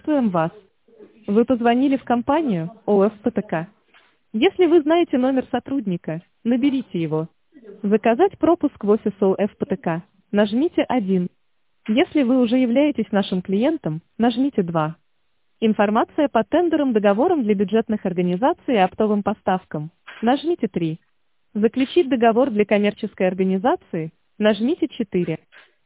Приветствуем вас. Вы позвонили в компанию ОФ ПТК. Если вы знаете номер сотрудника, наберите его. Заказать пропуск в офис ОФ ПТК. Нажмите 1. Если вы уже являетесь нашим клиентом, нажмите 2. Информация по тендерам, договорам для бюджетных организаций и оптовым поставкам. Нажмите 3. Заключить договор для коммерческой организации. Нажмите 4.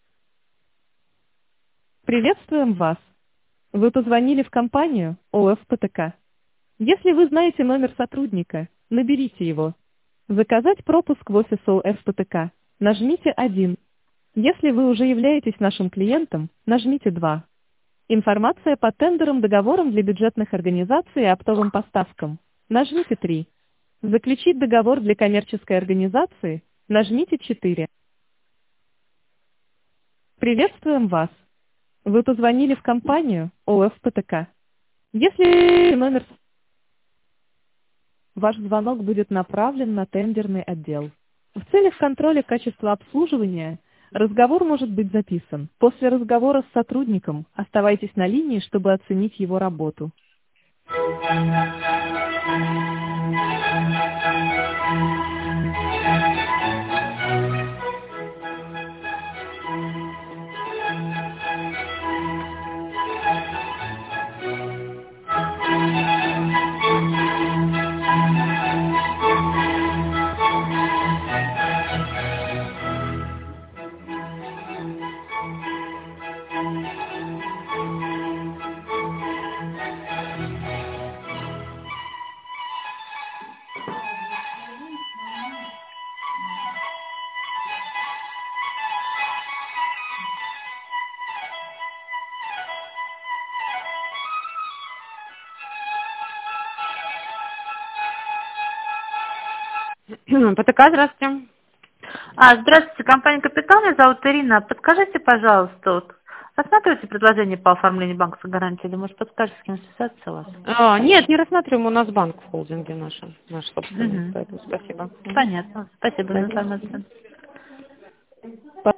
Приветствуем вас. Вы позвонили в компанию ОФ ПТК. Если вы знаете номер сотрудника, наберите его. Заказать пропуск в офис ОФ ПТК. Нажмите 1. Если вы уже являетесь нашим клиентом, нажмите 2. Информация по тендерам, договорам для бюджетных организаций и оптовым поставкам. Нажмите 3. Заключить договор для коммерческой организации. Нажмите 4. Приветствуем вас. Вы позвонили в компанию ОФ ПТК. Если номер... Ваш звонок будет направлен на тендерный отдел. В целях контроля качества обслуживания разговор может быть записан. После разговора с сотрудником оставайтесь на линии, чтобы оценить его работу. ПТК, здравствуйте. Здравствуйте, компания «Капитал», меня зовут Ирина. Подскажите, пожалуйста, вот, рассматриваете предложение по оформлению банковской гарантии, или, может, подскажете, с кем связаться у вас? Нет, не рассматриваем, у нас банк в холдинге наш собственный, Угу. поэтому спасибо. Понятно. Спасибо за информацию.